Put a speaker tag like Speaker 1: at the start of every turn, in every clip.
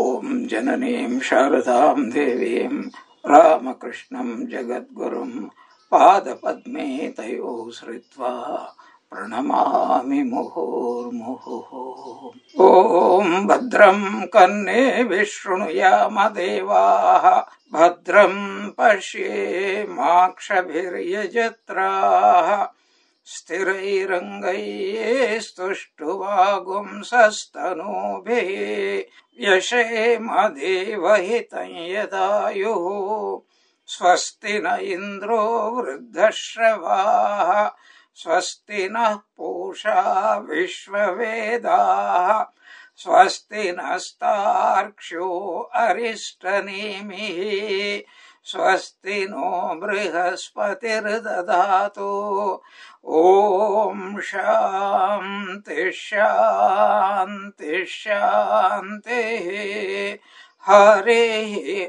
Speaker 1: Om Jananim Sharadam Devim Ramakrishnan Jagadgurum Pada Padme Tayo Sritva Pranamami Muhurmuhu. Om Bhadram Kanne Vishnuyama Devaha Bhadram Pashe Makshabhiryajatraha Sthirairangaye Stuštuvagum Sastanubhe Vyashema Devahitam Yadayuhu Swasti na Indro Vruddhashravaha Swasti na Pusha Vishvavedaha Swasti nastarksho Arishtanemihi Swasti no Brihaspatirdadatu. Om Shanti Shanti Shanti Hare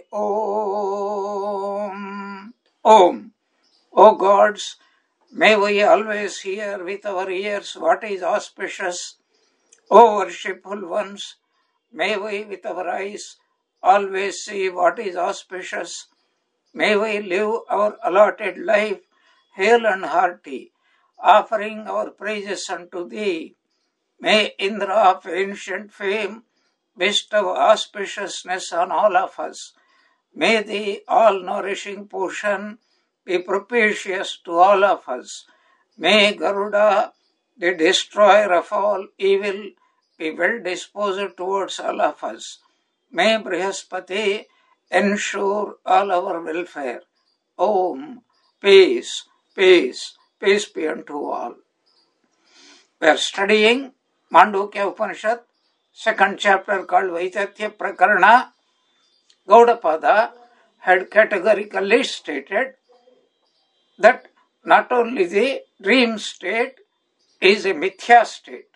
Speaker 1: Om. Om. O gods, may we always hear with our ears what is auspicious. O worshipful ones, may we with our eyes always see what is auspicious. May we live our allotted life hale and hearty, offering our praises unto Thee. May Indra of ancient fame bestow auspiciousness on all of us. May the all-nourishing portion be propitious to all of us. May Garuda, the destroyer of all evil, be well disposed towards all of us. May Brihaspati ensure all our welfare. Om. Peace, peace, peace be unto all. We are studying Mandukya Upanishad, second chapter called Vaitatya Prakarana. Gaudapada had categorically stated that not only the dream state is a mithya state,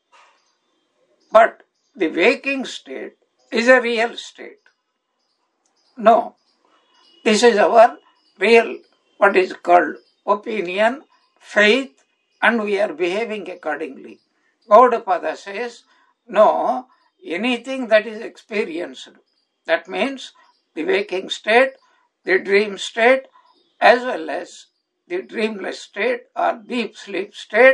Speaker 1: but the waking state is a real state. No, this is our real, what is called opinion, faith, and we are behaving accordingly. Gaudapada says, no, anything that is experienced, that means the waking state, the dream state, as well as the dreamless state or deep sleep state,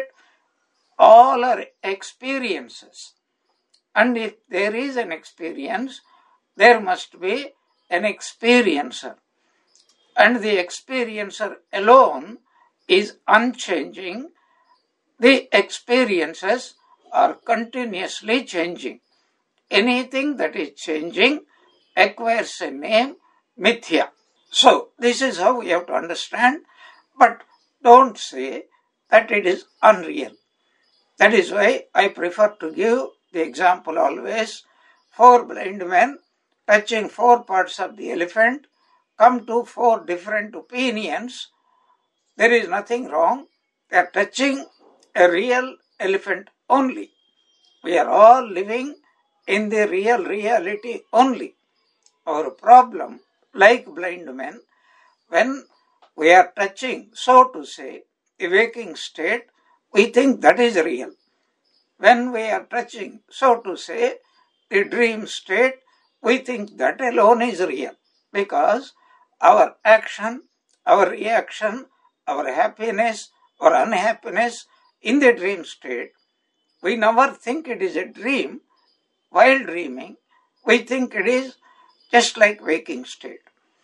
Speaker 1: all are experiences. And if there is an experience, there must be an experiencer. And the experiencer alone is unchanging. The experiences are continuously changing. Anything that is changing acquires a name, mithya. So, this is how we have to understand, but don't say that it is unreal. That is why I prefer to give the example always. 4 blind men touching 4 parts of the elephant come to 4 different opinions. There is nothing wrong. They are touching a real elephant only. We are all living in the real reality only. Our problem, like blind men, when we are touching, so to say, the waking state, we think that is real. When we are touching, so to say, the dream state, we think that alone is real. Because our action, our reaction, our happiness or unhappiness in the dream state, we never think it is a dream. While dreaming, we think it is just like waking state.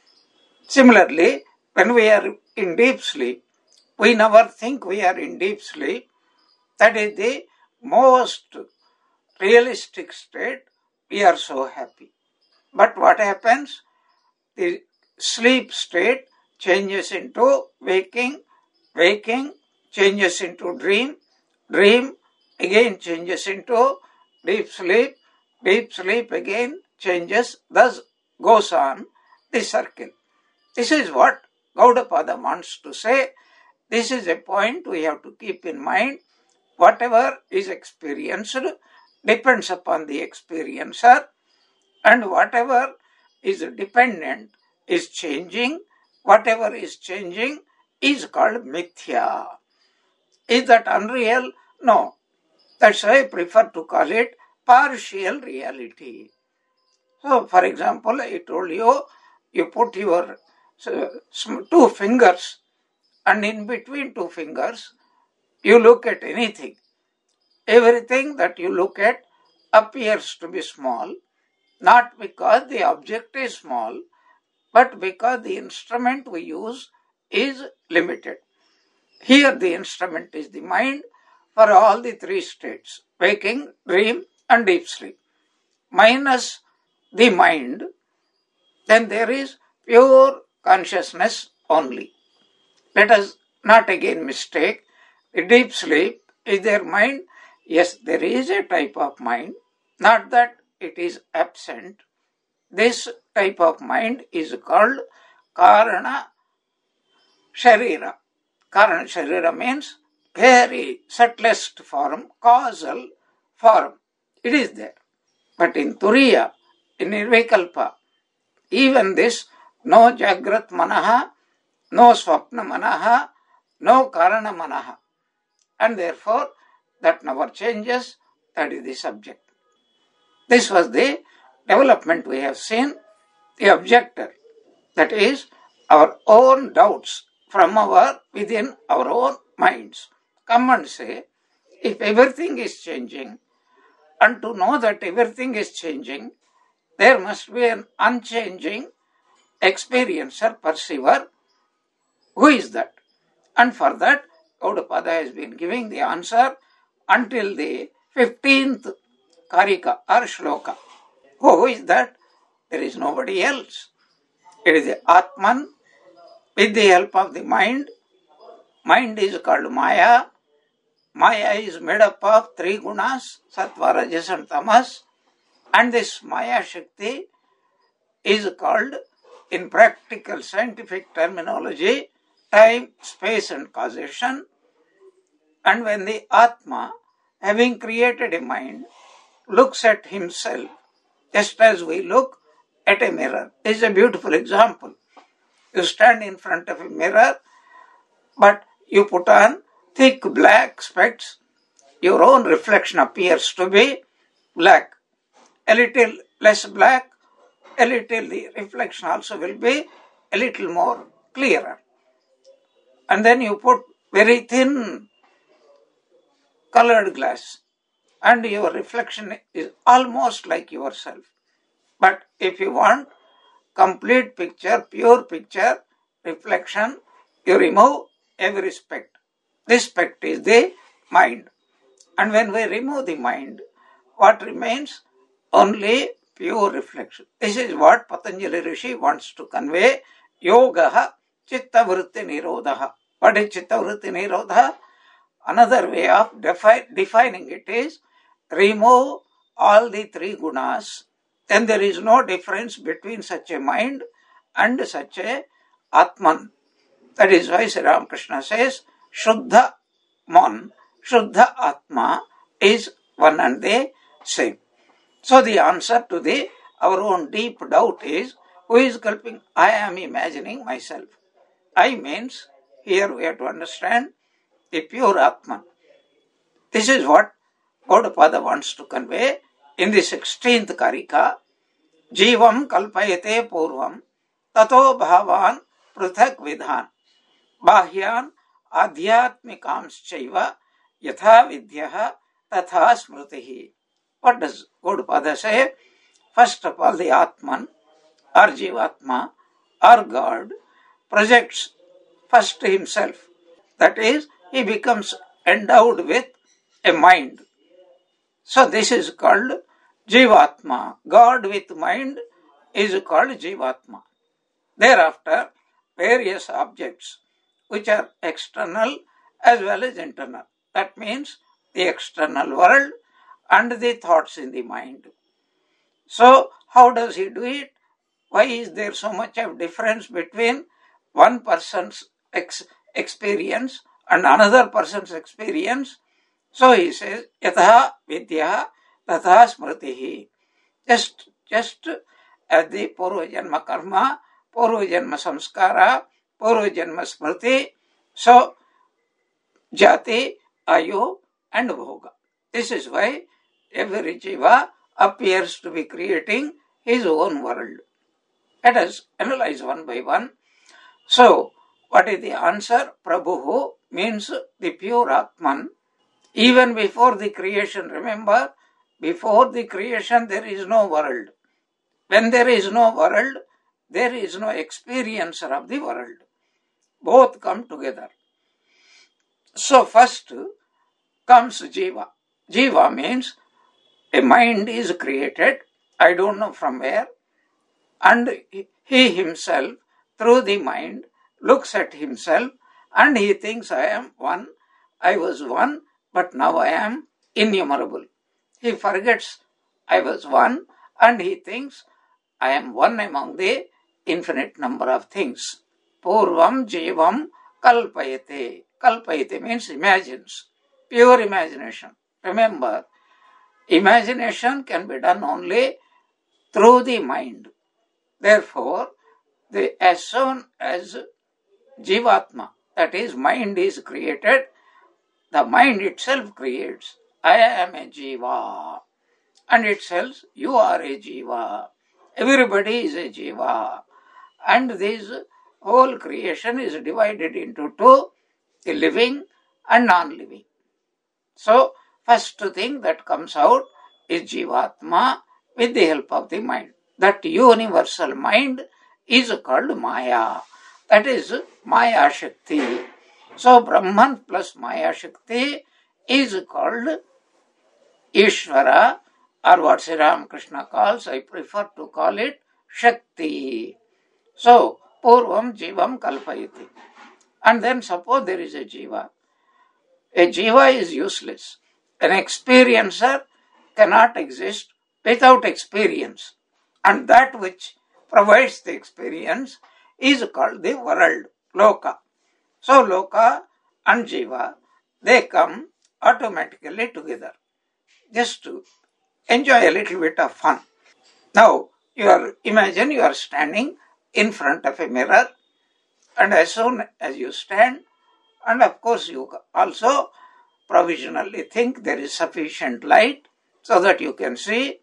Speaker 1: Similarly, when we are in deep sleep, we never think we are in deep sleep. That is the most realistic state. We are so happy. But what happens? The sleep state changes into waking, waking changes into dream, dream again changes into deep sleep again changes, thus goes on the circle. This is what Gaudapada wants to say. This is a point we have to keep in mind. Whatever is experienced depends upon the experiencer, and whatever is dependent is changing. Whatever is changing is called mithya. Is that unreal? No. That's why I prefer to call it partial reality. So, for example, I told you, you put your two fingers, and in between two fingers, you look at anything. Everything that you look at appears to be small, not because the object is small, but because the instrument we use is limited. Here the instrument is the mind for all the three states, waking, dream and deep sleep. Minus the mind, then there is pure consciousness only. Let us not again mistake. The deep sleep is their mind. Yes, there is a type of mind, not that it is absent. This type of mind is called Karana Sharira. Karana Sharira means very subtlest form, causal form. It is there. But in Turiya, in Nirvikalpa, even this, no Jagrat Manaha, no Swapna Manaha, no Karana Manaha. And therefore, that never changes, that is the subject. This was the development we have seen. The objector, that is, our own doubts from within our own minds, come and say, if everything is changing, and to know that everything is changing, there must be an unchanging experiencer, perceiver. Who is that? And for that, Gaudapada has been giving the answer until the 15th Karika or Shloka. Who is that? There is nobody else. It is the Atman with the help of the mind. Mind is called Maya. Maya is made up of three gunas, Sattva, Rajas and Tamas. And this Maya Shakti is called, in practical scientific terminology, time, space and causation. And when the Atma, having created a mind, looks at himself, just as we look at a mirror. This is a beautiful example. You stand in front of a mirror, but you put on thick black specs. Your own reflection appears to be black. A little less black, a little, the reflection also will be a little more clearer. And then you put very thin colored glass, and your reflection is almost like yourself. But if you want complete picture, pure picture, reflection, you remove every speck. This speck is the mind. And when we remove the mind, what remains? Only pure reflection. This is what Patanjali Rishi wants to convey. Yogaha Chitta Vritti Nirodha. What is Chitta Vritti Nirodha? Another way of defining it is, remove all the three gunas, then there is no difference between such a mind and such a Atman. That is why Sri Ramakrishna says, Shuddha Mon, Shuddha Atma is one and the same. So the answer to our own deep doubt is, who is culping? I am imagining myself. I means, here we have to understand, the pure Atman. This is what Gaudapada wants to convey in the 16th Karika. Jivam kalpayate purvam tato bhavan pruthak vidhan bahyan adhyatmikamschaiva yatha vidyaha tatha smritihi. What does Gaudapada say? First of all, the Atman or Jivatma or God projects first himself. That is, he becomes endowed with a mind. So this is called Jivatma. God with mind is called Jivatma. Thereafter, various objects which are external as well as internal. That means the external world and the thoughts in the mind. So how does he do it? Why is there so much of difference between one person's experience and another person's experience? So he says, Yatha Vidya Tatha Smritihi. Just as the Purvajanma Karma, Purvajanma Samskara, Purvajanma Smriti, so Jati, Ayu and Bhoga. This is why every Jiva appears to be creating his own world. Let us analyze one by one. So, what is the answer? Prabhu means the pure Atman. Even before the creation, remember, before the creation there is no world. When there is no world, there is no experiencer of the world. Both come together. So first comes Jiva. Jiva means a mind is created, I don't know from where, and he himself, through the mind, looks at himself and he thinks, I am one, I was one, but now I am innumerable. He forgets I was one and he thinks I am one among the infinite number of things. Purvam Jivam Kalpayate. Kalpayate means imagines. Pure imagination. Remember, imagination can be done only through the mind. Therefore, as soon as Jivatma, that is, mind is created, the mind itself creates, I am a Jiva. And it tells, you are a Jiva. Everybody is a Jiva. And this whole creation is divided into two, the living and non-living. So, first thing that comes out is Jivatma with the help of the mind. That universal mind is called Maya. That is Maya Shakti. So, Brahman plus Maya Shakti is called Ishvara, or what Sri Ramakrishna calls, I prefer to call it Shakti. So, Purvam Jivam Kalpayati. And then suppose there is a Jiva. A Jiva is useless. An experiencer cannot exist without experience. And that which provides the experience is called the world, Loka. So, Loka and Jiva, they come automatically together. Just to enjoy a little bit of fun. Now, imagine you are standing in front of a mirror, and as soon as you stand, and of course you also provisionally think there is sufficient light so that you can see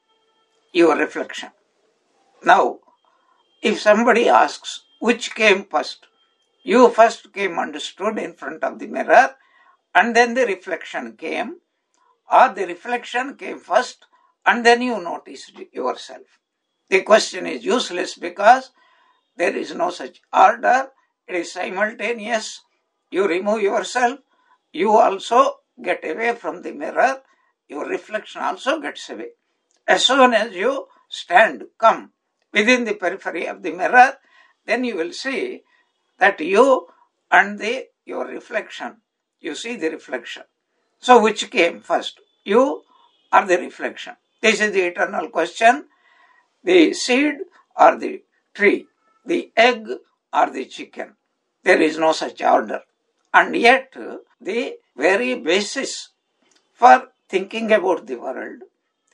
Speaker 1: your reflection. Now, if somebody asks which came first, you first came and stood in front of the mirror, and then the reflection came, or the reflection came first and then you noticed yourself. The question is useless because there is no such order. It is simultaneous. You remove yourself, you also get away from the mirror, your reflection also gets away. As soon as you come within the periphery of the mirror, then you will see that you and your reflection, you see the reflection. So which came first, you or the reflection? This is the eternal question. The seed or the tree, the egg or the chicken. There is no such order. And yet, the very basis for thinking about the world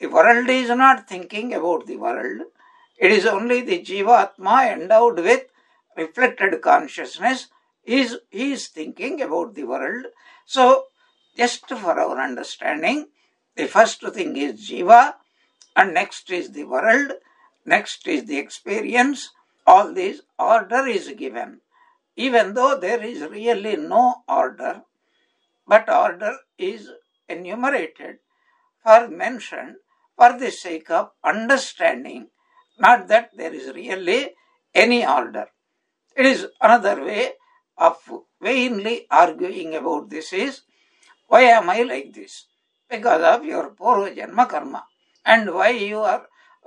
Speaker 1: is not thinking about the world. It is only the Jivatma endowed with reflected consciousness. He is thinking about the world. So, just for our understanding, the first thing is Jiva, and next is the world, next is the experience. All this order is given, even though there is really no order, but order is enumerated or mentioned for the sake of understanding, not that there is really any order. It is another way of vainly arguing about this is, why am I like this? Because of your Purva Janma karma. And why you are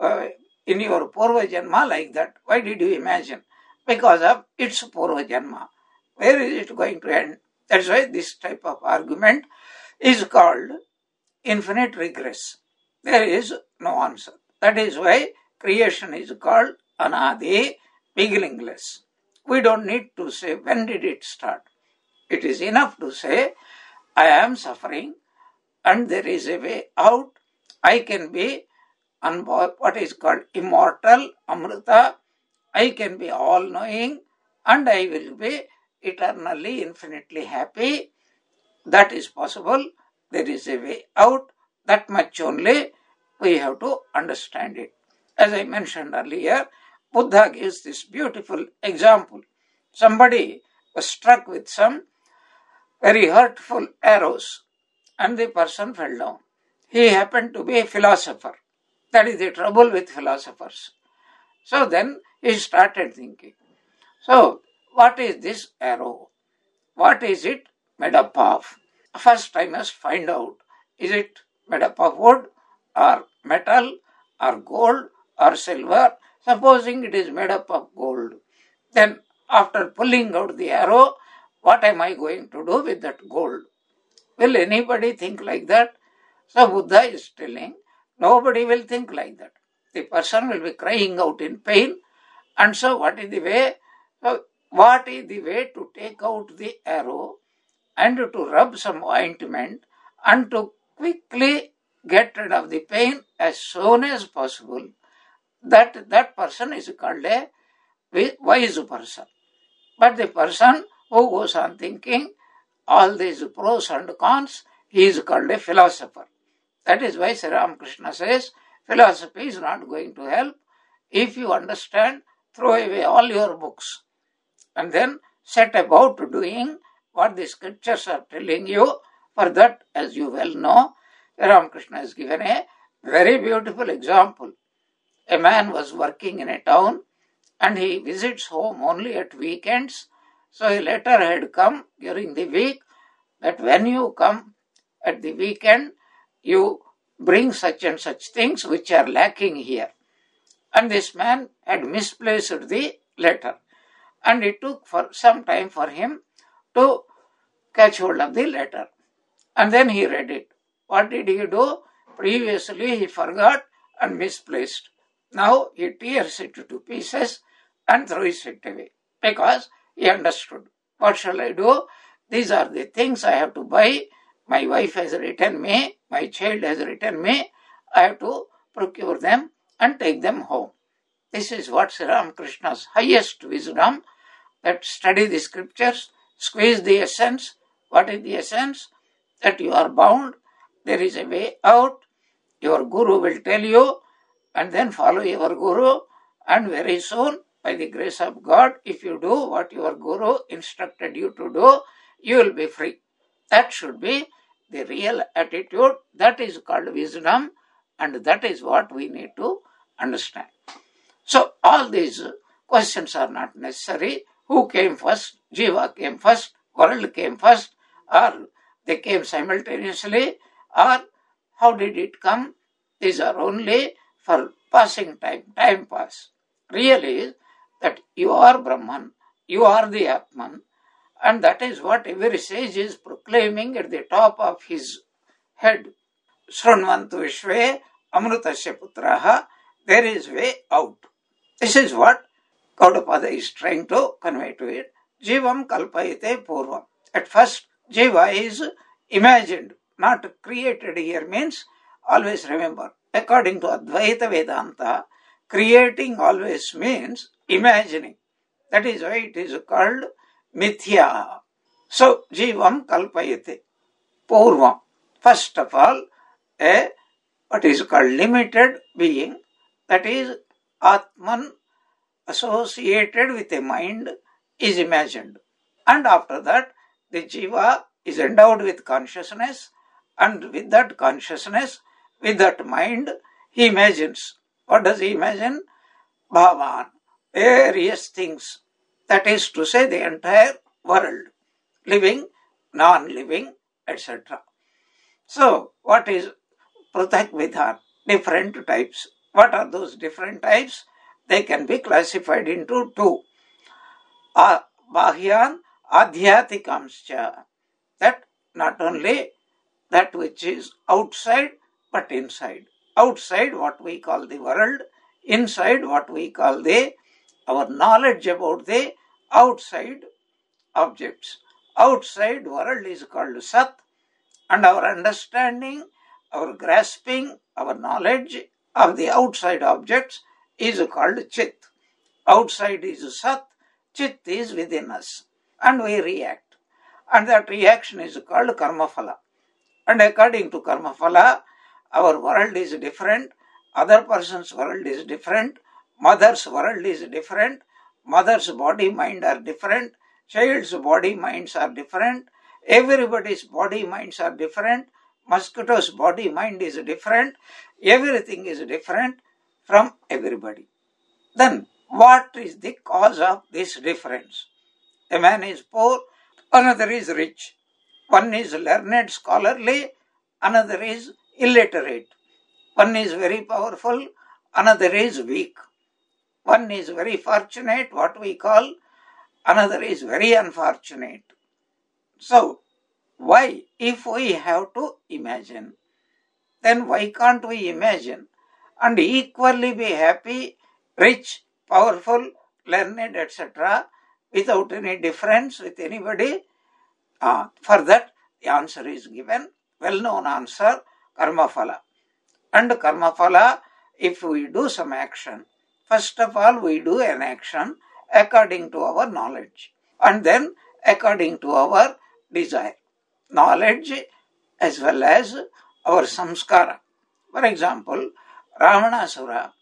Speaker 1: in your Purva Janma like that? Why did you imagine? Because of its Purva Janma. Where is it going to end? That's why this type of argument is called infinite regress. There is no answer. That is why creation is called Anadi, beginningless. We don't need to say when did it start. It is enough to say, I am suffering and there is a way out. I can be what is called immortal, Amrita. I can be all-knowing and I will be eternally, infinitely happy. That is possible. There is a way out. That much only we have to understand it. As I mentioned earlier, Buddha gives this beautiful example. Somebody was struck with some very hurtful arrows and the person fell down. He happened to be a philosopher. That is the trouble with philosophers. So then he started thinking, so what is this arrow? What is it made up of? First I must find out, is it made up of wood or metal or gold or silver? Supposing it is made up of gold, then after pulling out the arrow, what am I going to do with that gold? Will anybody think like that? So Buddha is telling, nobody will think like that. The person will be crying out in pain. And so what is the way? So what is the way to take out the arrow and to rub some ointment and to quickly get rid of the pain as soon as possible? That person is called a wise person. But the person who goes on thinking all these pros and cons, he is called a philosopher. That is why Sri Ramakrishna says, philosophy is not going to help. If you understand, throw away all your books and then set about doing what the scriptures are telling you. For that, as you well know, Sri Ramakrishna has given a very beautiful example. A man was working in a town and he visits home only at weekends. So a letter had come during the week that when you come at the weekend, you bring such and such things which are lacking here. And this man had misplaced the letter. And it took for some time for him to catch hold of the letter. And then he read it. What did he do? Previously he forgot and misplaced. Now he tears it to pieces and throws it away because he understood. What shall I do? These are the things I have to buy. My wife has written me, my child has written me. I have to procure them and take them home. This is what Sri Ramakrishna's highest wisdom, that study the scriptures, squeeze the essence. What is the essence? That you are bound, there is a way out, your guru will tell you, and then follow your guru, and very soon, by the grace of God, if you do what your guru instructed you to do, you will be free. That should be the real attitude. That is called wisdom, and that is what we need to understand. So all these questions are not necessary. Who came first? Jiva came first, world came first, or they came simultaneously, or how did it come? These are only for passing time pass. Really is that you are Brahman, you are the Atman, and that is what every sage is proclaiming at the top of his head. Shrunvantu Vishve Amrutasya Putraha, there is way out. This is what Gaudapada is trying to convey to it. Jivam kalpayate purvam. At first, Jiva is imagined, not created here means, always remember, according to Advaita Vedanta, creating always means imagining. That is why it is called mithya. So, Jivam kalpayate purvam. First of all, what is called limited being, that is Atman associated with a mind, is imagined. And after that, the Jiva is endowed with consciousness, and with that consciousness, with that mind, he imagines. What does he imagine? Bhavan, various things. That is to say, the entire world, living, non-living, etc. So, what is Prathak Vidhan? Different types. What are those different types? They can be classified into two. Bahyan Adhyatikamscha. That not only that which is outside, but inside. Outside what we call the world, inside what we call our knowledge about the outside objects. Outside world is called Sat, and our understanding, our grasping, our knowledge of the outside objects is called Chit. Outside is Sat, Chit is within us, and we react. And that reaction is called Karmaphala. And according to Karmaphala, our world is different, other person's world is different, mother's world is different, mother's body, mind are different, child's body, minds are different, everybody's body, minds are different, mosquito's body, mind is different, everything is different from everybody. Then what is the cause of this difference? A man is poor, another is rich. One is learned, scholarly, another is illiterate. One is very powerful, another is weak. One is very fortunate, what we call, another is very unfortunate. So, why? If we have to imagine, then why can't we imagine and equally be happy, rich, powerful, learned, etc., without any difference with anybody? For that, the answer is given, well-known answer, karma phala. And karma phala, if we do some action, first of all, we do an action according to our knowledge, and then according to our desire. Knowledge as well as our samskara. For example, Ravanasura,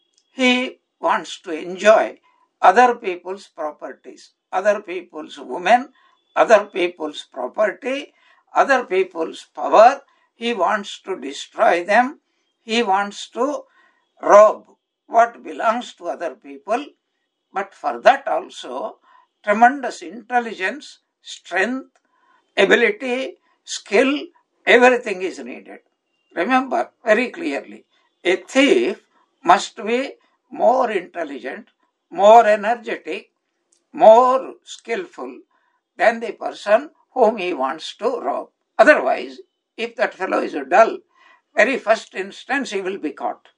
Speaker 1: he wants to enjoy other people's properties, other people's women, other people's property, other people's power. He wants to destroy them. He wants to rob what belongs to other people. But for that also, tremendous intelligence, strength, ability, skill, everything is needed. Remember very clearly, a thief must be more intelligent, more energetic, more skillful than the person whom he wants to rob. Otherwise, if that fellow is dull, very first instance he will be caught.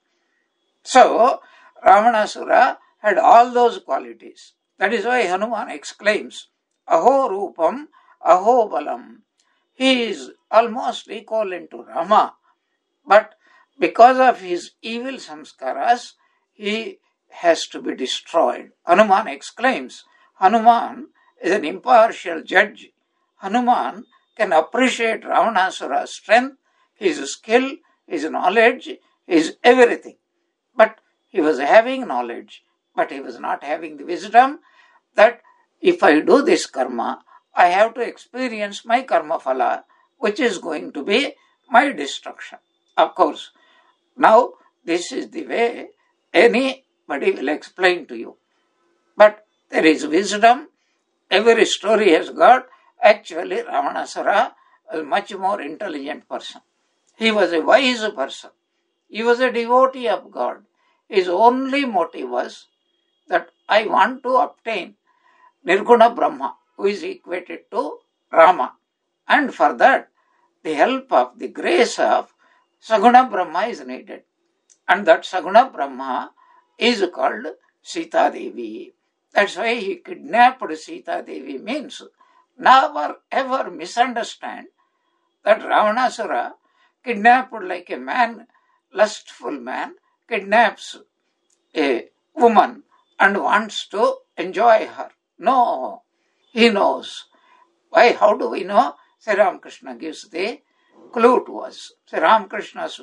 Speaker 1: So, Ravanasura had all those qualities. That is why Hanuman exclaims, Aho Rupam, Aho Balam. He is almost equivalent to Rama, but because of his evil samskaras, he has to be destroyed. Hanuman exclaims, Hanuman is an impartial judge. Hanuman can appreciate Ravanasura's strength, his skill, his knowledge, his everything. But he was having knowledge, but he was not having the wisdom that if I do this karma, I have to experience my karma phala, which is going to be my destruction. Of course, now this is the way anybody will explain to you. But there is wisdom. Every story has got. Actually, Ravanasura was a much more intelligent person. He was a wise person. He was a devotee of God. His only motive was that I want to obtain Nirguna Brahma, who is equated to Rama. And for that, the help of the grace of Saguna Brahma is needed. And that Saguna Brahma is called Sita Devi. That's why he kidnapped Sita Devi. Means never ever misunderstand that Ravanasura kidnapped like a man, lustful man, kidnaps a woman and wants to enjoy her. No, he knows. Why? How do we know? Sri Ramakrishna gives the clue to us. Sri Ramakrishna's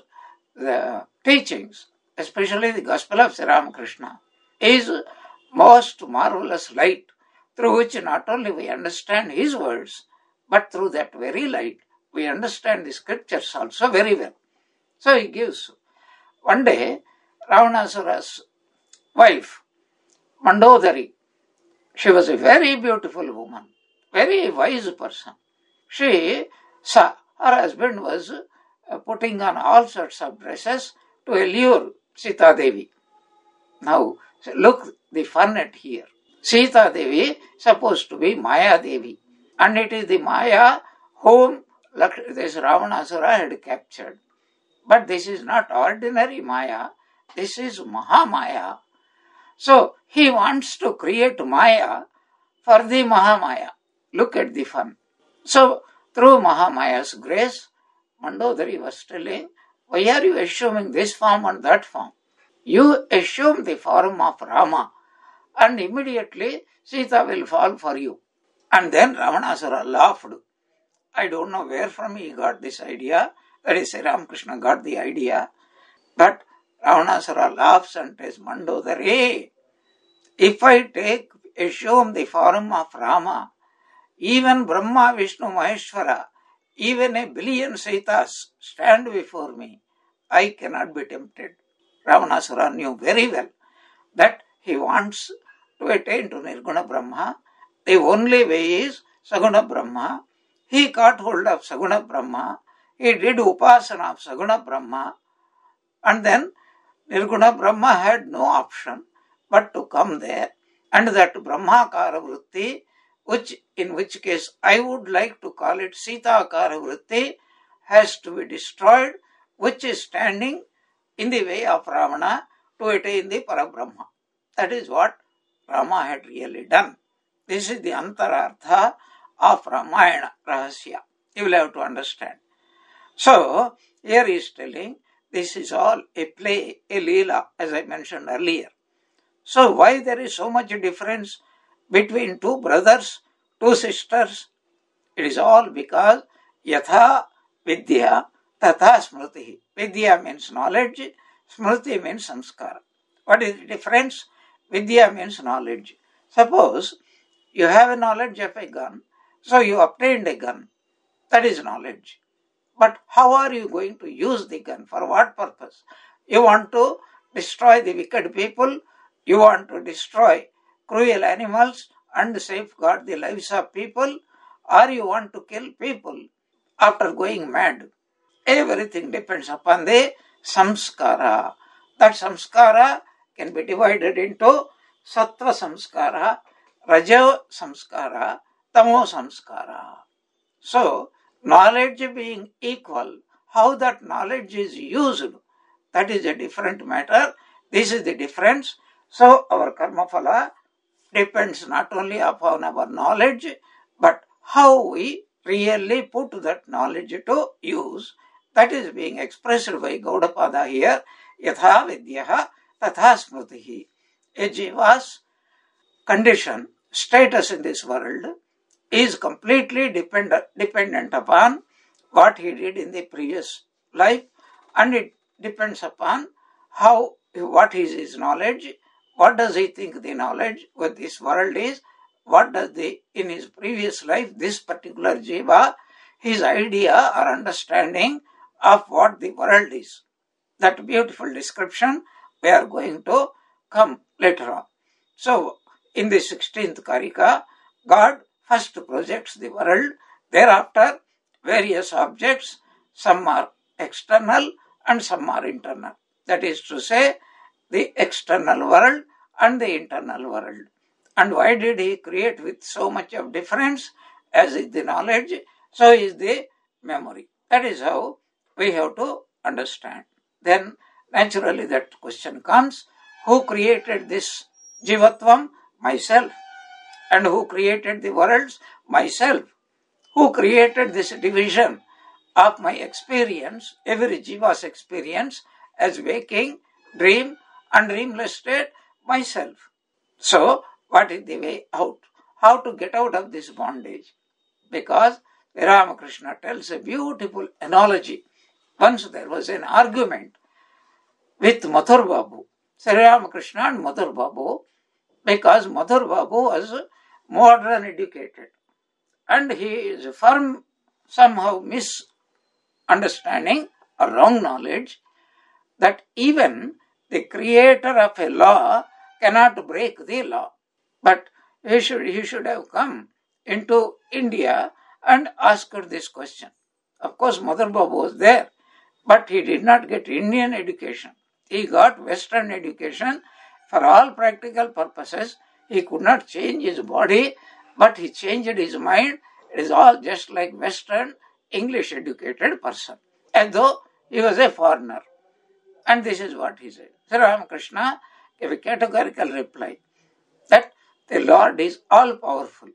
Speaker 1: teachings, especially the Gospel of Sri Ramakrishna, is most marvelous light through which not only we understand his words, but through that very light we understand the scriptures also very well. So he gives. One day, Ravanasura's wife, Mandodari, she was a very beautiful woman, very wise person. She saw her husband was putting on all sorts of dresses to allure Sita Devi. Now, look the fun at here. Sita Devi supposed to be Maya Devi, and it is the Maya whom this Ravanasura had captured. But this is not ordinary Maya, this is Mahamaya. So, he wants to create Maya for the Mahamaya. Look at the fun. So, through Mahamaya's grace, Mandodari was telling, why are you assuming this form and that form? You assume the form of Rama, and immediately Sita will fall for you. And then Ravanasura laughed. I don't know where from he got this idea. That is, Sri Ramakrishna got the idea. But Ravanasura laughs and says, Mandodari, if I assume the form of Rama, even Brahma, Vishnu, Maheshwara, even a billion Sitas stand before me, I cannot be tempted. Ravanasura knew very well that he wants to attain to Nirguna Brahma. The only way is Saguna Brahma. He caught hold of Saguna Brahma. He did Upasana of Saguna Brahma. And then Nirguna Brahma had no option but to come there. And that Brahmakara Vritti, in which case I would like to call it Sitakara Vritti, has to be destroyed, which is standing in the way of Ravana to attain the Parabrahma. That is what Rama had really done. This is the Antarartha of Ramayana Rahasya. You will have to understand. So, here he is telling, this is all a play, a leela, as I mentioned earlier. So, why there is so much difference between two brothers, two sisters? It is all because yatha vidya tatha smriti. Vidya means knowledge, smriti means samskara. What is the difference? Vidya means knowledge. Suppose you have a knowledge of a gun, so you obtained a gun. That is knowledge. But how are you going to use the gun? For what purpose? You want to destroy the wicked people, you want to destroy cruel animals and safeguard the lives of people, or you want to kill people after going mad. Everything depends upon the samskara. That samskara can be divided into sattva samskara, raja samskara, tamo samskara. So, knowledge being equal, how that knowledge is used, that is a different matter. This is the difference. So, our karma phala depends not only upon our knowledge, but how we really put that knowledge to use. That is being expressed by Gaudapada here. Yatha vidyaha tatha smritihi. A jiva's condition, status in this world is completely dependent upon what he did in the previous life, and it depends upon what is his knowledge, what does he think the knowledge of this world is, what does in his previous life, this particular jiva, his idea or understanding of what the world is. That beautiful description we are going to come later on. So, in the 16th Karika, God first projects the world, thereafter various objects, some are external and some are internal. That is to say, the external world and the internal world. And why did he create with so much of difference? As is the knowledge, so is the memory. That is how we have to understand. Then naturally that question comes, who created this jivatvam? Myself. And who created the worlds? Myself. Who created this division of my experience, every jiva's experience, as waking, dream and dreamless state? Myself. So, what is the way out? How to get out of this bondage? Because Ramakrishna tells a beautiful analogy. Once there was an argument with Mathur Babu, Sri Ramakrishna and Mathur Babu, because Mathur Babu was modern educated and he is firm, somehow misunderstanding or wrong knowledge that even the creator of a law cannot break the law. But he should have come into India and asked this question. Of course, Mathur Babu was there, but he did not get Indian education. He got Western education. For all practical purposes, he could not change his body, but he changed his mind. It is all just like Western English educated person, as though he was a foreigner. And this is what he said. Sri Ramakrishna gave a categorical reply that the Lord is all powerful.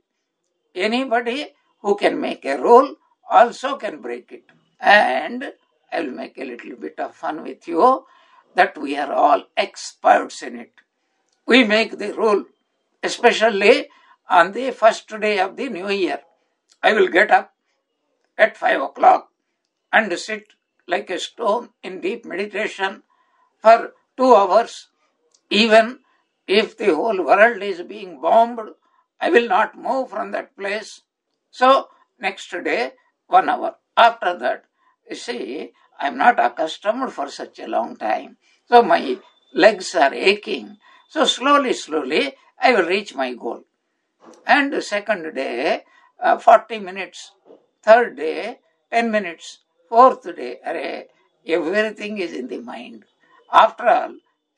Speaker 1: Anybody who can make a rule also can break it. And I will make a little bit of fun with you that we are all experts in it. We make the rule, especially on the first day of the new year. I will get up at 5 o'clock and sit like a stone in deep meditation for 2 hours. Even if the whole world is being bombed, I will not move from that place. So, next day, 1 hour. After that, you see, I am not accustomed for such a long time. So, my legs are aching. So, slowly, I will reach my goal. And the second day, 40 minutes. Third day, 10 minutes. Fourth day, everything is in the mind. After all,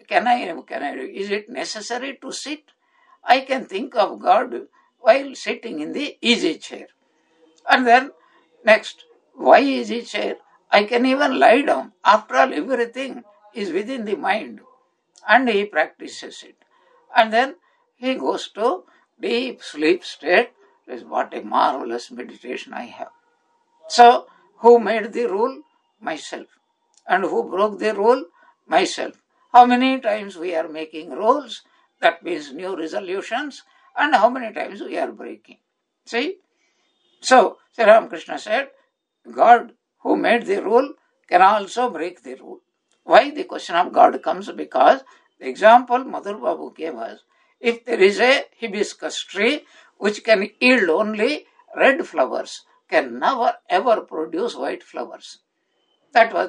Speaker 1: is it necessary to sit? I can think of God while sitting in the easy chair. And then next, why easy chair? I can even lie down. After all, everything is within the mind. And he practices it. And then he goes to deep sleep state. What a marvelous meditation I have. So, who made the rule? Myself. And who broke the rule? Myself. How many times we are making rules? That means new resolutions. And how many times we are breaking? See? So, Sri Ramakrishna said, God who made the rule can also break the rule. Why the question of God comes? Because the example Madhur Babu gave us, if there is a hibiscus tree which can yield only red flowers, can never ever produce white flowers. That was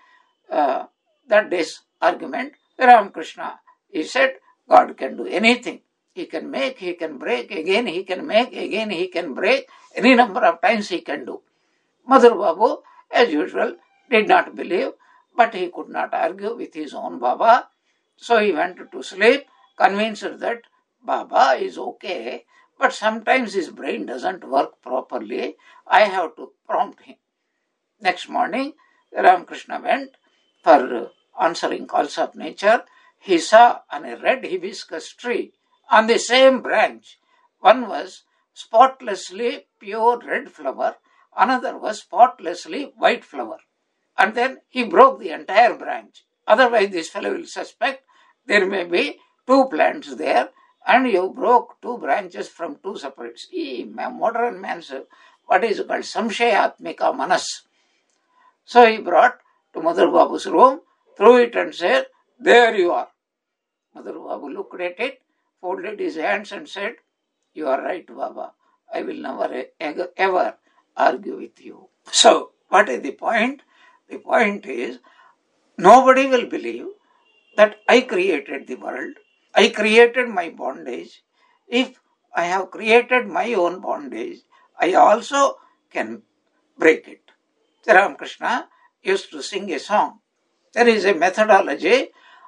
Speaker 1: that day's argument. Ramakrishna, he said, God can do anything. He can make, he can break, again he can make, again he can break, any number of times he can do. Madhur Babu, as usual, did not believe, but he could not argue with his own Baba. So he went to sleep, convinced that Baba is okay, but sometimes his brain doesn't work properly. I have to prompt him. Next morning, Ramakrishna went for answering calls of nature. He saw on a red hibiscus tree, on the same branch, one was spotlessly pure red flower, another was spotlessly white flower. And then he broke the entire branch. Otherwise, this fellow will suspect there may be 2 plants there, and you broke 2 branches from 2 separate. See, modern man's what is called samshayatmika manas. So he brought to Madhur Babu's room, threw it and said, there you are. Madhur Babu looked at it, folded his hands and said, you are right, Baba. I will never ever argue with you. So, what is the point? The point is, nobody will believe that I created the world. I created my bondage. If I have created my own bondage, I also can break it. Ramakrishna used to sing a song. There is a methodology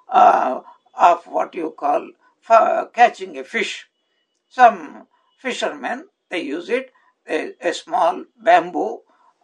Speaker 1: of what you call catching a fish. Some fishermen, they use it, a small bamboo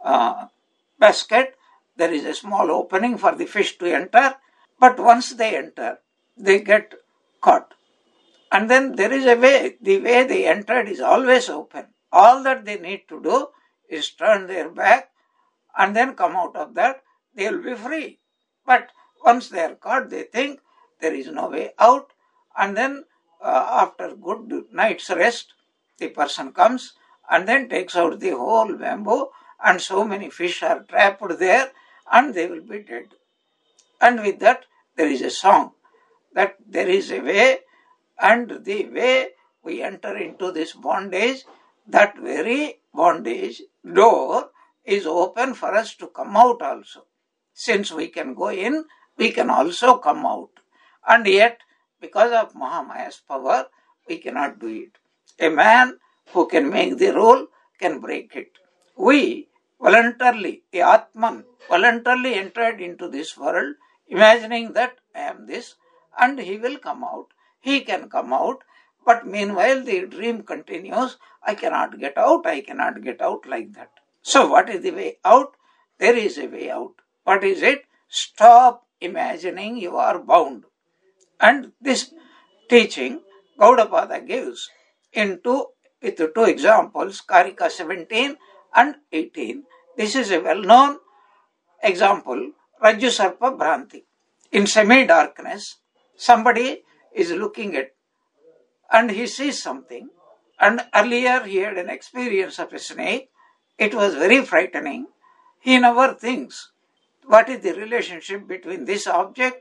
Speaker 1: basket. There is a small opening for the fish to enter, but once they enter, they get caught. And then there is a way, the way they entered is always open. All that they need to do is turn their back and then come out of that, they will be free. But once they are caught, they think there is no way out, and then after good night's rest, the person comes and then takes out the whole bamboo, and so many fish are trapped there, and they will be dead. And with that, there is a song that there is a way, and the way we enter into this bondage, that very bondage door is open for us to come out also. Since we can go in, we can also come out. And yet, because of Mahamaya's power, we cannot do it. A man who can make the rule can break it. We voluntarily, the Atman, voluntarily entered into this world, imagining that I am this, and he will come out. He can come out, but meanwhile the dream continues. I cannot get out like that. So what is the way out? There is a way out. What is it? Stop imagining you are bound. And this teaching Gaudapada gives with 2 examples, Karika 17 and 18. This is a well-known example, Rajju Sarpa Bhranti. In semi-darkness, somebody is looking at and he sees something, and earlier he had an experience of a snake. It was very frightening. He never thinks what is the relationship between this object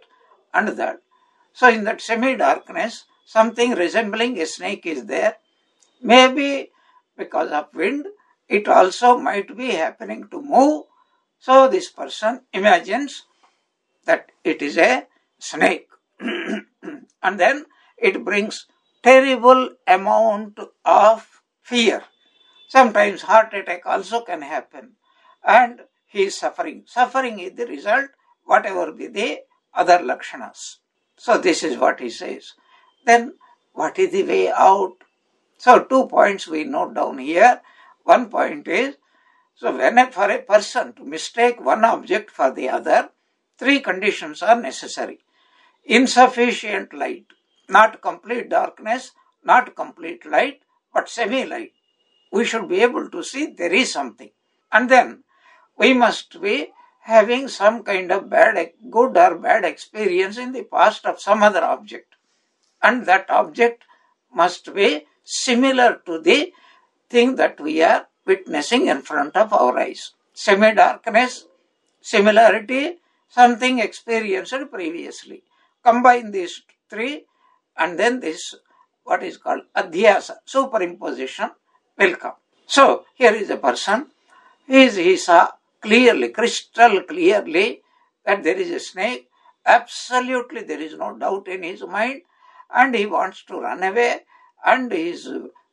Speaker 1: and that. So in that semi-darkness, something resembling a snake is there. Maybe because of wind, it also might be happening to move. So this person imagines that it is a snake. And then it brings terrible amount of fear. Sometimes heart attack also can happen. And he is suffering. Suffering is the result, whatever be the other lakshanas. So this is what he says. Then what is the way out? So 2 points we note down here. One point is, so when for a person to mistake one object for the other, 3 conditions are necessary. Insufficient light, not complete darkness, not complete light, but semi-light. We should be able to see there is something. And then we must be having some kind of good or bad experience in the past of some other object. And that object must be similar to the thing that we are witnessing in front of our eyes. Semi-darkness, similarity, something experienced previously. Combine these 3 and then this, what is called adhyasa, superimposition, will come. So here is a person, he saw clearly, crystal clearly that there is a snake. Absolutely there is no doubt in his mind, and he wants to run away, and his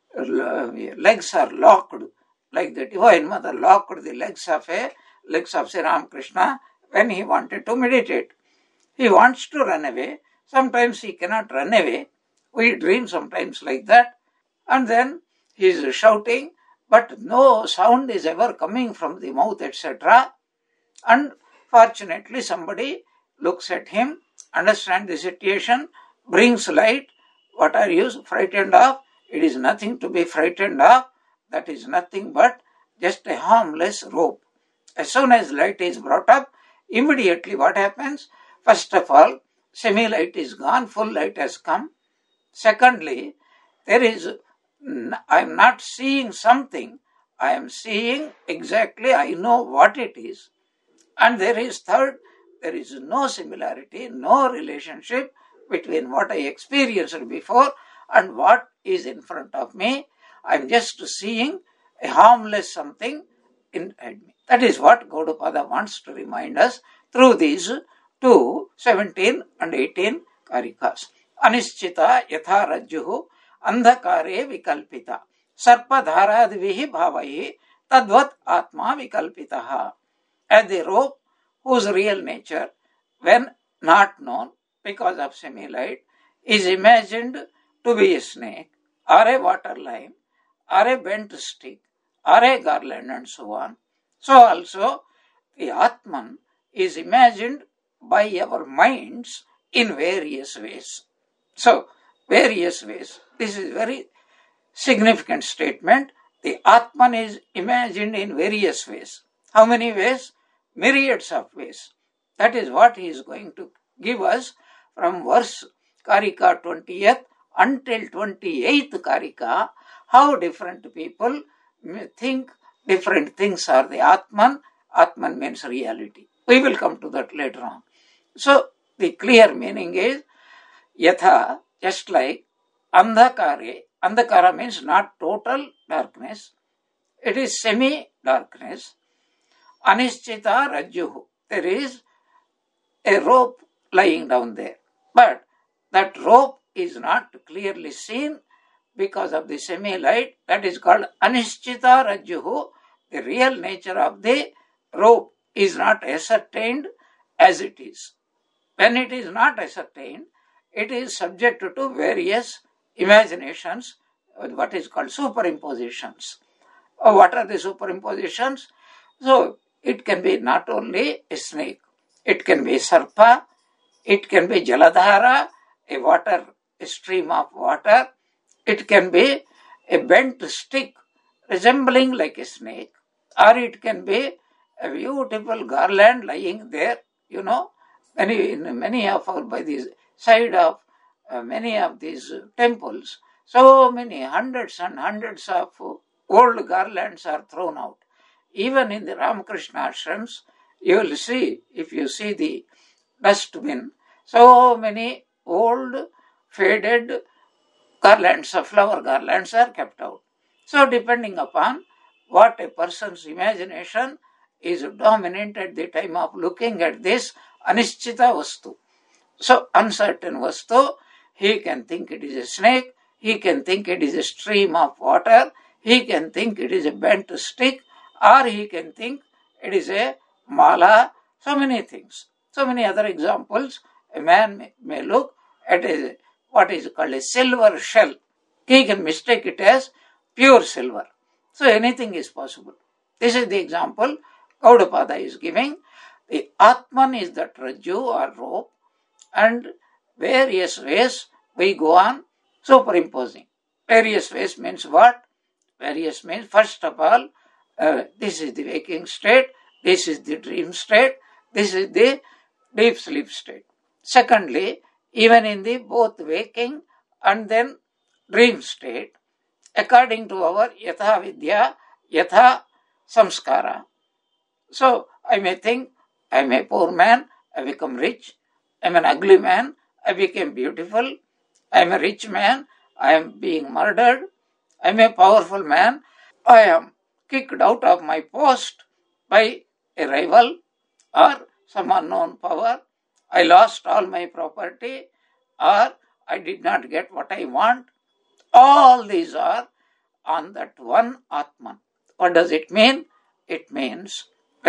Speaker 1: legs are locked, like the Divine Mother locked the legs of Sri Ramakrishna when he wanted to meditate. He wants to run away. Sometimes he cannot run away. We dream sometimes like that. And then he is shouting, but no sound is ever coming from the mouth, etc. And fortunately somebody looks at him, understands the situation, brings light. What are you frightened of? It is nothing to be frightened of. That is nothing but just a harmless rope. As soon as light is brought up, immediately what happens? First of all, semi-light is gone, full light has come. Secondly, I am not seeing something, I am seeing exactly, I know what it is. And third, there is no similarity, no relationship between what I experienced before and what is in front of me. I am just seeing a harmless something inside me. That is what Gaudapada wants to remind us through these 2, 17 and 18 karikas. Anischita yatha rajjuhu andhakare vikalpita sarpadharadvihi bhavahi tadvat atma vikalpitaha. As the rope whose real nature, when not known because of semi-light, is imagined to be a snake or a water line or a bent stick or a garland and so on. So also the Atman is imagined by our minds in various ways. So, various ways. This is very significant statement. The Atman is imagined in various ways. How many ways? Myriads of ways. That is what he is going to give us from verse Karika 20th until 28th Karika, how different people think different things are the Atman. Atman means reality. We will come to that later on. So, the clear meaning is, yatha, just like, andhakare. Andhakara means not total darkness. It is semi-darkness. Anischita rajjuhu. There is a rope lying down there. But that rope is not clearly seen because of the semi-light. That is called anischita rajjuhu. The real nature of the rope is not ascertained as it is. When it is not ascertained, it is subject to various imaginations, what is called superimpositions. What are the superimpositions? So, it can be not only a snake, it can be sarpa, it can be jaladhara, a stream of water, it can be a bent stick resembling like a snake, or it can be a beautiful garland lying there, many of our, by the side of many of these temples, so many hundreds and hundreds of old garlands are thrown out. Even in the Ramakrishna ashrams, you will see, if you see the dustbin, So many old, faded garlands, flower garlands are kept out. So depending upon what a person's imagination is dominant at the time of looking at this Anishchita Vastu. So uncertain Vastu, he can think it is a snake, he can think it is a stream of water, he can think it is a bent stick, or he can think it is a mala, so many things. So many other examples. A man may look at what is called a silver shell. He can mistake it as pure silver. So anything is possible. This is the example Gaudapada is giving. The Atman is that rajju or rope, and various ways we go on superimposing. Various ways means what? Various means, first of all, this is the waking state, this is the dream state, this is the deep sleep state. Secondly, even in the both waking and then dream state, according to our yatha vidya, yatha samskara. So I may think I am a poor man, I become rich. I am an ugly man, I became beautiful. I am a rich man, I am being murdered. I am a powerful man, I am kicked out of my post by a rival or some unknown power. I lost all my property, or I did not get what I want. All these are on that one Atman. What does it mean? It means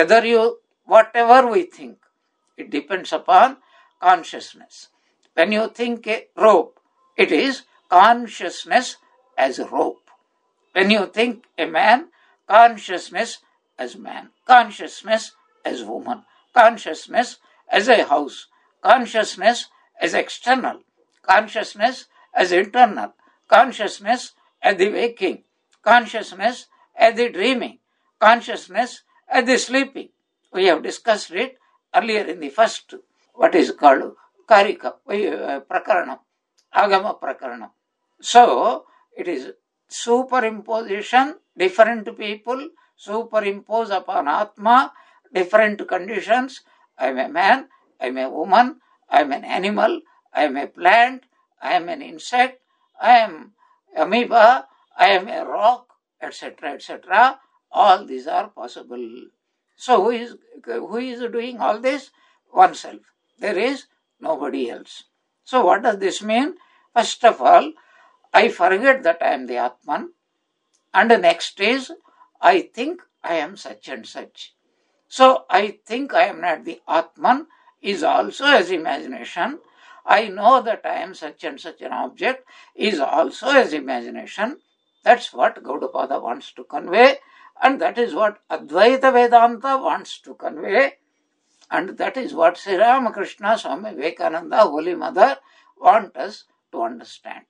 Speaker 1: whatever we think, it depends upon consciousness. When you think a rope, it is consciousness as a rope. When you think a man, consciousness as man, consciousness as woman, consciousness as a house, consciousness as external, consciousness as internal, consciousness as the waking, consciousness as the dreaming, consciousness as the sleeping. We have discussed it earlier in the first, what is called Karika, Prakaranam, Agama Prakaranam. So, it is superimposition, different people superimpose upon Atma, different conditions. I am a man, I am a woman, I am an animal, I am a plant, I am an insect, I am amoeba, I am a rock, etc., etc. All these are possible. So who is doing all this? Oneself. There is nobody else. So what does this mean? First of all, I forget that I am the Atman, and the next is I think I am such and such. So I think I am not the Atman is also as imagination. I know that I am such and such an object is also as imagination. That's what Gaudapada wants to convey, and that is what Advaita Vedanta wants to convey, and that is what Sri Ramakrishna, Swami Vivekananda, Holy Mother want us to understand.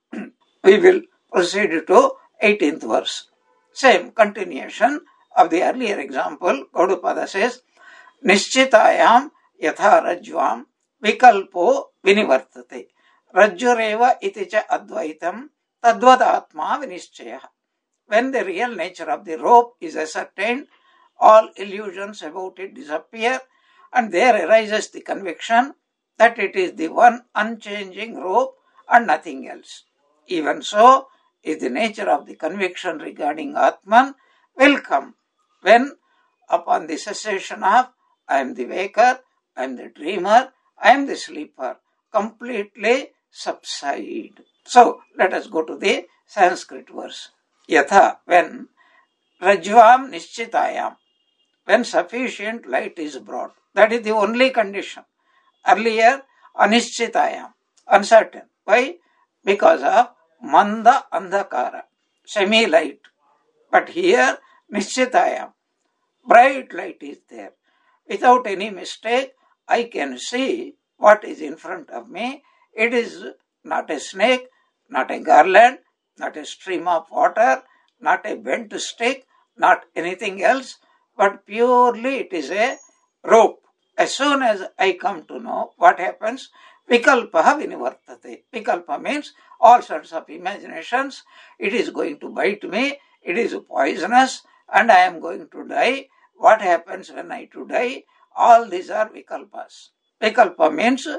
Speaker 1: We will proceed to 18th verse. Same continuation of the earlier example. Gaudapada says, Nishchitayam yatha rajvam vikalpo vinivartate. Rajjureva iti cha advaitam tadvad atma vinishchaya. When the real nature of the rope is ascertained, all illusions about it disappear, and there arises the conviction that it is the one unchanging rope and nothing else. Even so is the nature of the conviction regarding Atman will come when, upon the cessation of I am the waker, I am the dreamer, I am the sleeper, completely subside. So let us go to the Sanskrit verse. Yatha, when Rajvam Nishchitayam, when sufficient light is brought. That is the only condition. Earlier, Anishchitayam, uncertain. Why? Because of Manda Andhakara, semi-light. But here, Nishchitayam, bright light is there. Without any mistake, I can see what is in front of me. It is not a snake, not a garland, not a stream of water, not a bent stick, not anything else, but purely it is a rope. As soon as I come to know what happens, Vikalpaha vinivartate. Vikalpa means all sorts of imaginations. It is going to bite me, it is poisonous, and I am going to die. What happens when I to die? All these are Vikalpas. Vikalpa means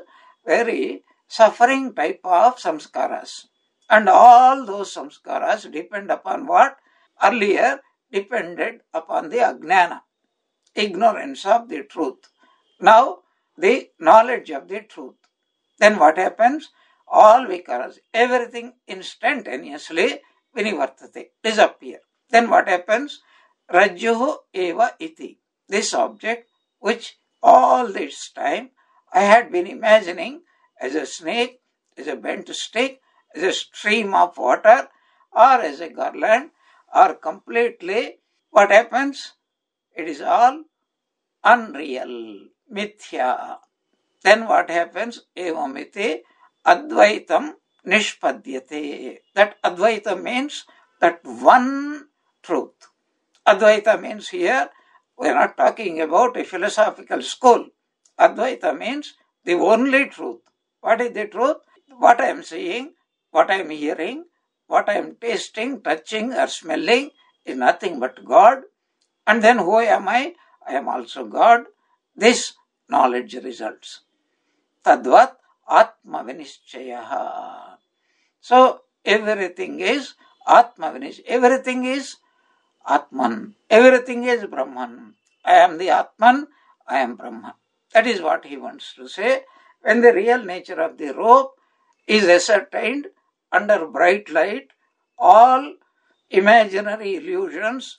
Speaker 1: very suffering type of samskaras. And all those samskaras depend upon what? Earlier depended upon the ajnana, ignorance of the truth. Now, the knowledge of the truth. Then what happens? All vikaras, everything instantaneously vinivartate, disappear. Then what happens? Rajjuhu eva iti. This object, which all this time I had been imagining as a snake, as a bent stick, as a stream of water, or as a garland, or completely, what happens? It is all unreal, mithya. Then what happens? Evamiti advaitam nishpadyate. That advaita means that one truth. Advaita means here, we are not talking about a philosophical school. Advaita means the only truth. What is the truth? What I am seeing, what I am hearing, what I am tasting, touching or smelling is nothing but God. And then who am I? I am also God. This knowledge results. Tadvat Atma Vinishchayaha. So everything is Atma Vinish. Everything is Atman. Everything is Brahman. I am the Atman, I am Brahman. That is what he wants to say. When the real nature of the rope is ascertained under bright light, all imaginary illusions,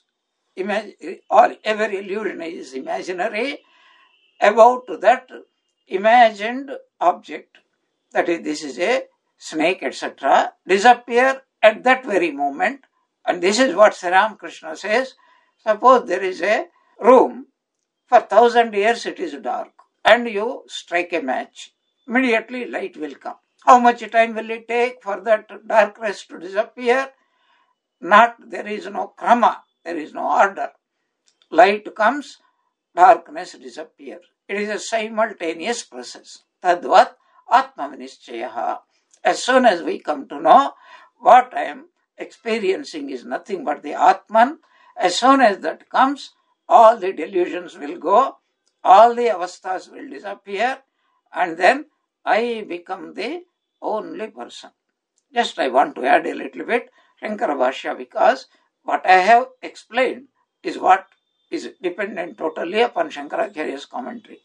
Speaker 1: every illusion is imaginary, about that imagined object, that is, this is a snake, etc., disappear at that very moment. And this is what Sri Ramakrishna says. Suppose there is a room, for 1,000 years it is dark, and you strike a match. Immediately light will come. How much time will it take for that darkness to disappear? There is no krama, there is no order. Light comes, darkness disappears. It is a simultaneous process. Tadvat Atma Vinishchayaha. As soon as we come to know what I am experiencing is nothing but the Atman, as soon as that comes, all the delusions will go, all the avasthas will disappear, and then I become the only person. Just I want to add a little bit Shankara Bhashya, because what I have explained is what is dependent totally upon Shankaracharya's commentary.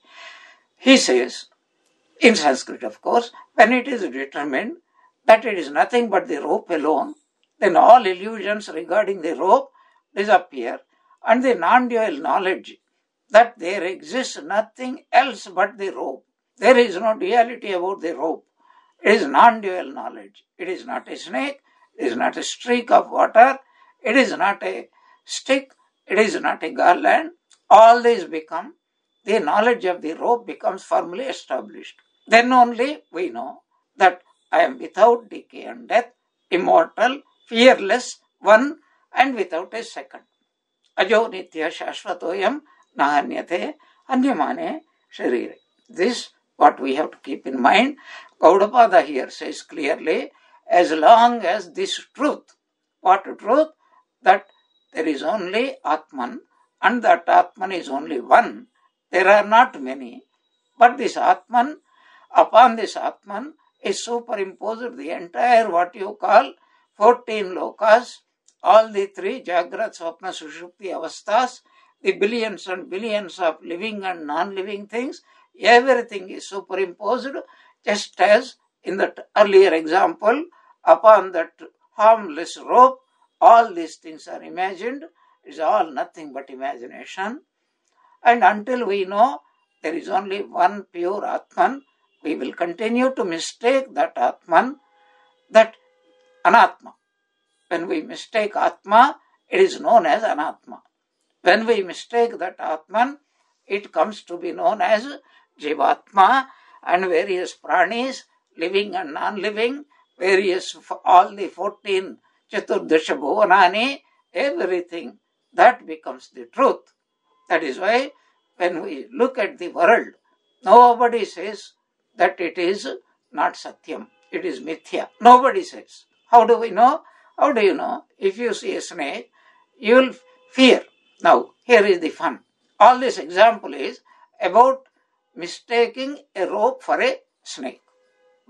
Speaker 1: He says, in Sanskrit of course, when it is determined that it is nothing but the rope alone, then all illusions regarding the rope disappear, and the non-dual knowledge that there exists nothing else but the rope. There is no duality about the rope. It is non-dual knowledge. It is not a snake, it is not a streak of water, it is not a stick, it is not a garland. All these become, the knowledge of the rope becomes firmly established. Then only we know that I am without decay and death, immortal, fearless, one, and without a second. Ajo nitya shashvatoyam nahanyate anyamane sharire. This what we have to keep in mind. Gaudapada here says clearly, as long as this truth, what truth? That there is only Atman, and that Atman is only one. There are not many, but this Atman, upon this Atman is superimposed the entire what you call 14 lokas, all the three Jagrat, Swapna, Sushupti avasthas, the billions and billions of living and non-living things, everything is superimposed, just as in that earlier example, upon that harmless rope, all these things are imagined. It is all nothing but imagination. And until we know there is only one pure Atman, we will continue to mistake that Atman, that Anatma. When we mistake Atma, it is known as Anatma. When we mistake that Atman, it comes to be known as Jivatma, and various pranis, living and non-living, various, all the 14 Chaturdasha Bhuvanani, everything, that becomes the truth. That is why when we look at the world, nobody says that it is not Satyam, it is Mithya. Nobody says. How do we know? How do you know? If you see a snake, you will fear. Now, here is the fun. All this example is about mistaking a rope for a snake.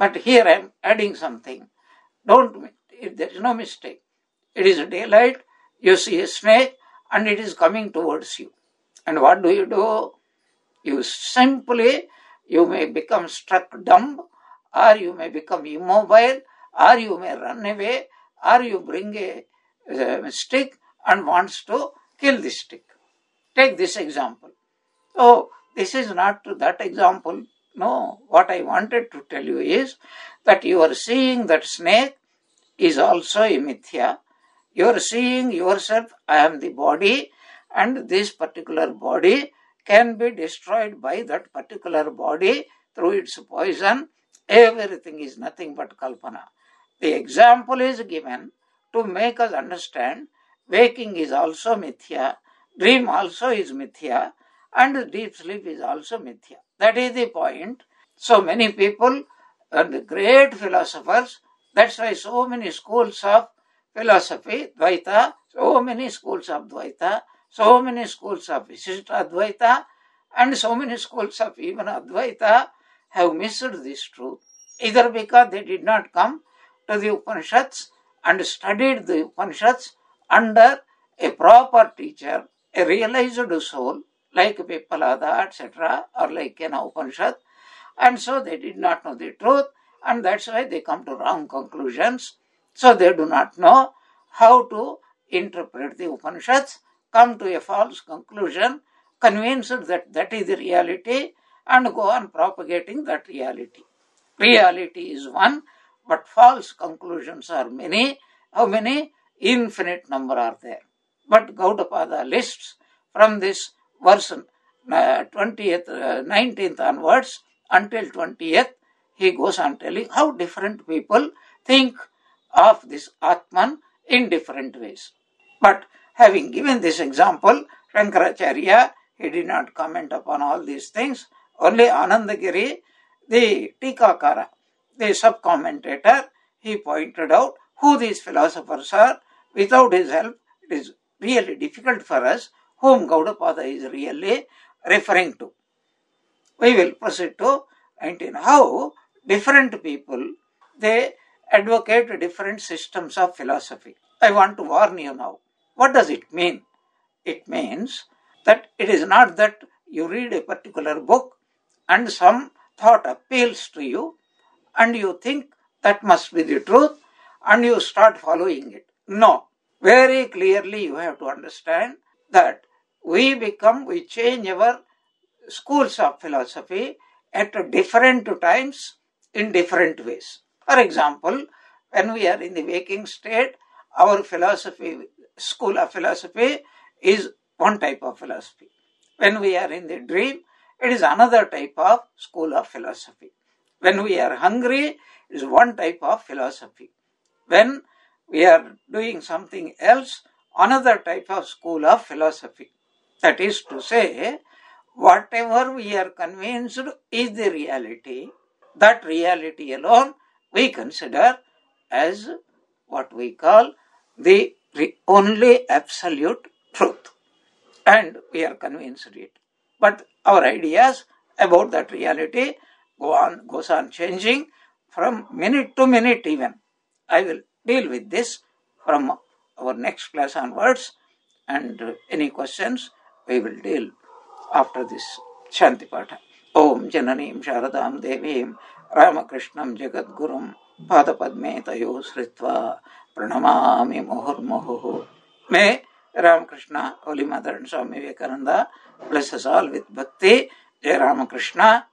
Speaker 1: But here I am adding something. There is no mistake. It is daylight, you see a snake and it is coming towards you. And what do? You may become struck dumb, or you may become immobile, or you may run away, or you bring a stick and wants to kill the stick. Take this example. Oh, this is not that example. No, what I wanted to tell you is that you are seeing that snake is also a mithya. You are seeing yourself, I am the body, and this particular body can be destroyed by that particular body through its poison. Everything is nothing but kalpana. The example is given to make us understand waking is also mithya, dream also is mithya, and deep sleep is also mithya. That is the point. So many people and great philosophers, that's why so many schools of philosophy, Dvaita, so many schools of Dvaita, so many schools of Visishta Advaita, and so many schools of even Advaita have missed this truth, either because they did not come to the Upanishads and studied the Upanishads under a proper teacher, a realized soul, like Pippalada, etc., or like an Upanishad, and so they did not know the truth, and that's why they come to wrong conclusions. So they do not know how to interpret the Upanishads, come to a false conclusion, convinced that that is the reality, and go on propagating that reality. Reality is one, but false conclusions are many. How many? Infinite number are there. But Gaudapada lists from this verse 19th onwards until 20th, he goes on telling how different people think of this Atman in different ways. But having given this example, Shankaracharya, he did not comment upon all these things. Only Anandagiri, the Tikakara, the sub-commentator, he pointed out who these philosophers are. Without his help, it is really difficult for us whom Gaudapada is really referring to. We will proceed to 19. How different people, they advocate different systems of philosophy. I want to warn you now. What does it mean? It means that it is not that you read a particular book and some thought appeals to you and you think that must be the truth and you start following it. No. Very clearly you have to understand that we change our schools of philosophy at different times in different ways. For example, when we are in the waking state, our school of philosophy is one type of philosophy. When we are in the dream, it is another type of school of philosophy. When we are hungry, it is one type of philosophy. When we are doing something else, another type of school of philosophy. That is to say, whatever we are convinced is the reality, that reality alone we consider as what we call the only absolute truth. And we are convinced it. But our ideas about that reality goes on changing from minute to minute even. I will deal with this from our next class onwards, and any questions we will deal after this Shanti Patha. Om Jananim Sharadam Devim Ramakrishnam Jagadgurum Padapadme Tayo Sritva Pranamami Muhurmuhu. May Ramakrishna, Holy Mother and Swami Vivekananda bless us all with bhakti. Jai Ramakrishna.